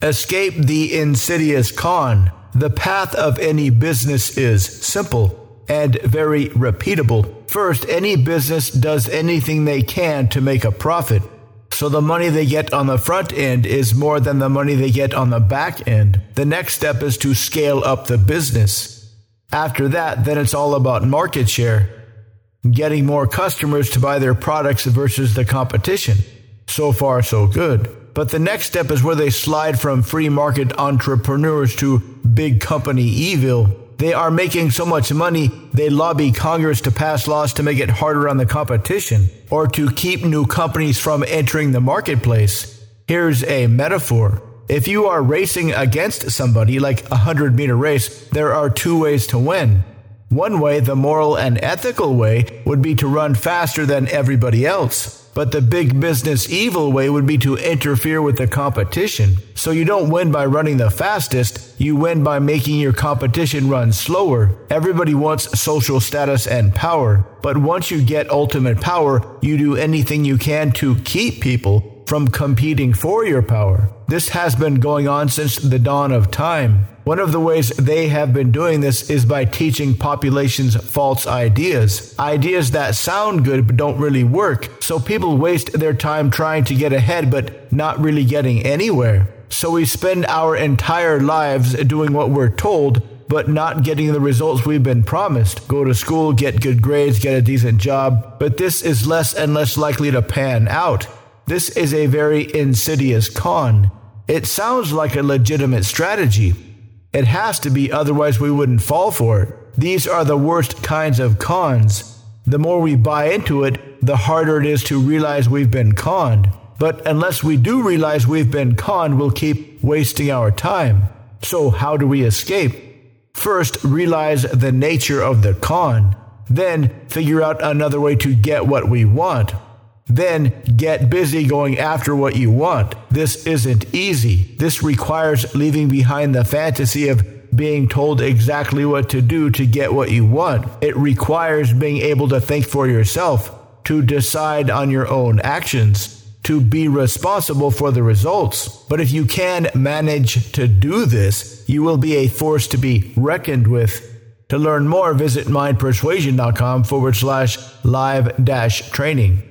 Escape the insidious con. The path of any business is simple and very repeatable. First, any business does anything they can to make a profit. So the money they get on the front end is more than the money they get on the back end. The next step is to scale up the business. After that, then it's all about market share, getting more customers to buy their products versus the competition. So far, so good. But the next step is where they slide from free market entrepreneurs to big company evil. They are making so much money, they lobby Congress to pass laws to make it harder on the competition, or to keep new companies from entering the marketplace. Here's a metaphor. If you are racing against somebody, like a 100-meter race, there are two ways to win. One way, the moral and ethical way, would be to run faster than everybody else. But the big business evil way would be to interfere with the competition. So you don't win by running the fastest, you win by making your competition run slower. Everybody wants social status and power, but once you get ultimate power, you do anything you can to keep people from competing for your power. This has been going on since the dawn of time. One of the ways they have been doing this is by teaching populations false ideas. Ideas that sound good but don't really work. So people waste their time trying to get ahead but not really getting anywhere. So we spend our entire lives doing what we're told but not getting the results we've been promised. Go to school, get good grades, get a decent job. But this is less and less likely to pan out. This is a very insidious con. It sounds like a legitimate strategy. It has to be, otherwise we wouldn't fall for it. These are the worst kinds of cons. The more we buy into it, the harder it is to realize we've been conned. But unless we do realize we've been conned, we'll keep wasting our time. So how do we escape? First, realize the nature of the con. Then, figure out another way to get what we want. Then get busy going after what you want. This isn't easy. This requires leaving behind the fantasy of being told exactly what to do to get what you want. It requires being able to think for yourself, to decide on your own actions, to be responsible for the results. But if you can manage to do this, you will be a force to be reckoned with. To learn more, visit mindpersuasion.com/live-training.